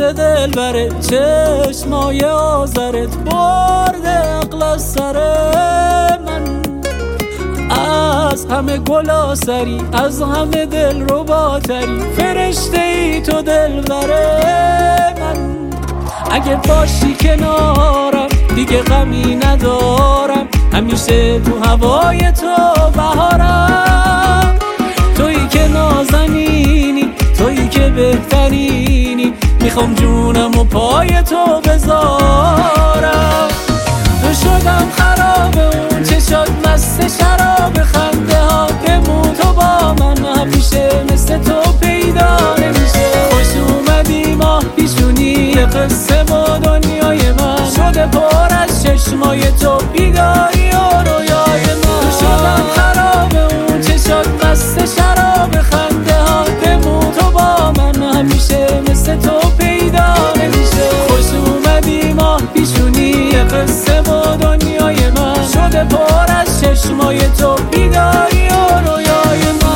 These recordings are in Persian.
دلبرت، چشمای آذرت برده عقل از سر من. از همه گلا سری، از همه دل رباتری، فرشته ای تو دلبر من. اگه باشی کنارم دیگه غمی ندارم، همیشه تو هوای تو بهارم. تویی که نازنینی، تویی که بهترینی، میخوام جونم و پای تو بذارم. تو شدم خراب اون چشات مست شراب، خنده ها دمو تو با من همیشه مثل تو پیدا نمیشه. خوش اومدی ماه پیشونی قصه با دنیای من، شده پر از چشمای تو بیداری و رویای من. تو شدم خراب اون چشات مست شراب، خنده ها دمو تو با من همیشه مثل تو پیدا نمیشه. خوش اومدی ماه پیشونی قصه با دنیای من، شده پر از چشمای تو بیداری و رویای من.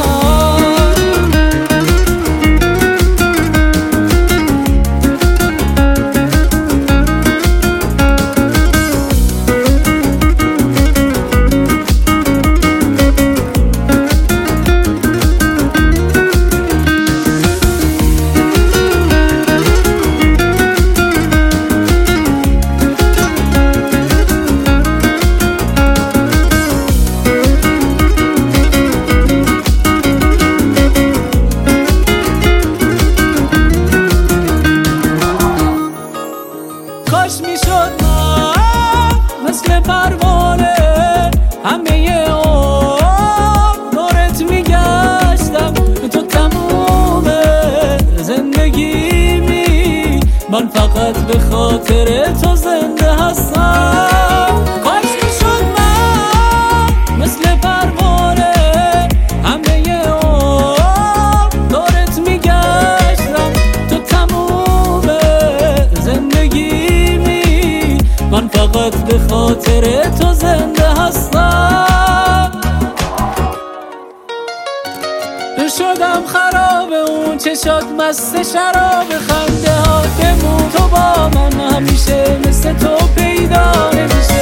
کاش میشد من مثل پروانه همه دورت میگشتم، تو تموم زندگیمی، من فقط به خاطر تو زنده هستم. کاش میشد من مثل پروانه همه دورت میگشتم، تو تموم زندگی، من فقط به خاطر تو زنده هستم. شدم خراب اون چشات مست شراب، خنده ها دمو تو با من همیشه مثل تو پیدا نمیشه.